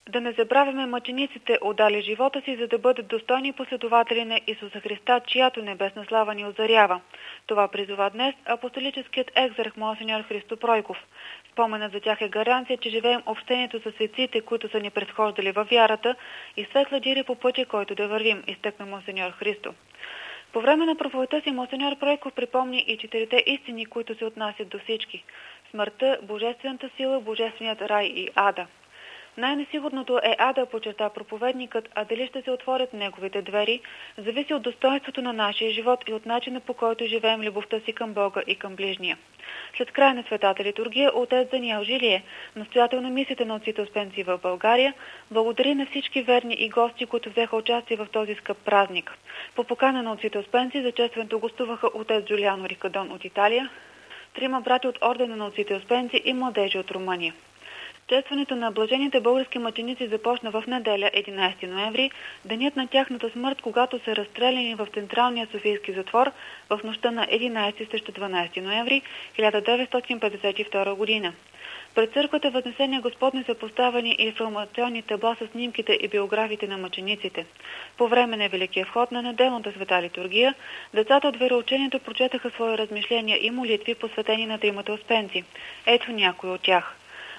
Да не забравяме мъчениците, отдали живота си, за да бъдат достойни последователи на Исуса Христа, чиято небесна слава ни озарява. Това призова днес апостолическият екзарх монсеньор Христо Пройков. Споменът за тях е гаранция, че живеем общението със светците, които са ни предхождали във вярата и светла дири по пътя, който да вървим, изтъкна монсеньор Христо. По време на проповедта си монсеньор Пройков припомни и 4 истини, които се отнасят до всички. Смъртта, божествената сила, божественият рай и ада. Най-несигурното е ада, подчерта проповедникът, а дали ще се отворят неговите двери, зависи от достоинството на нашия живот и от начина, по който живеем любовта си към Бога и към ближния. След края на Светата литургия, отец Даниел Жилие, настоятел на мисията на отците Успенци в България, благодари на всички верни и гости, които взеха участие в този скъп празник. По покана на отците Успенци за честването гостуваха отец Джулиано Рикадон от Италия, 3 брати от ордена на отците Успенци и младежи от Румъния. Честването на блажените български мъченици започна в неделя, 11 ноември, денят на тяхната смърт, когато са разстреляни в Централния софийски затвор в нощта на 11 срещу 12 ноември 1952 година. Пред църквата Възнесения Господне са поставени информационни табла с снимките и биографиите на мъчениците. По време на Великия вход на неделната света литургия, децата от вероучението прочетаха свои размишления и молитви, посветени на 3 успенци. Ето някои от тях.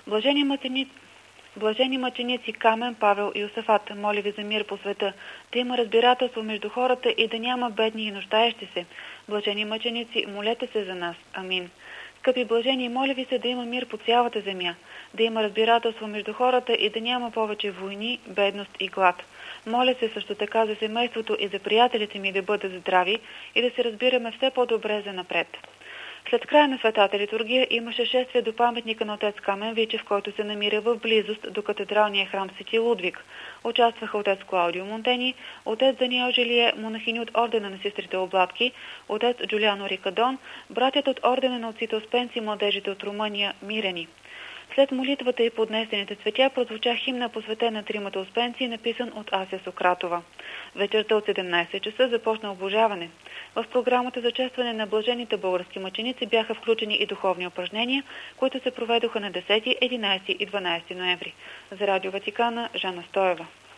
Блажени мъченици Камен, Павел и Йосафат, моля ви за мир по света, да има разбирателство между хората и да няма бедни и нуждаещи се. Блажени мъченици, молете се за нас. Амин. Скъпи блажени, моля ви се да има мир по цялата земя, да има разбирателство между хората и да няма повече войни, бедност и глад. Моля се също така за семейството и за приятелите ми да бъдат здрави и да се разбираме все по-добре за напред. След края на Светата литургия имаше шествие до паметника на отец Камен Вичев, който се намира в близост до катедралния храм Свети Лудвиг. Участваха отец Клаудио Монтени, отец Даниел Жилие, монахини от ордена на сестрите Облатки, отец Джулиано Рикадон, братят от ордена на отците Успенци и младежите от Румъния Мирени. След молитвата и поднесените цветя прозвуча химна, посветена на 3 успенци, написан от Ася Сократова. Вечерта от 17 часа започна обожаване. В програмата за честване на блажените български мъченици бяха включени и духовни упражнения, които се проведоха на 10, 11 и 12 ноември. За Радио Ватикана, Жана Стоева.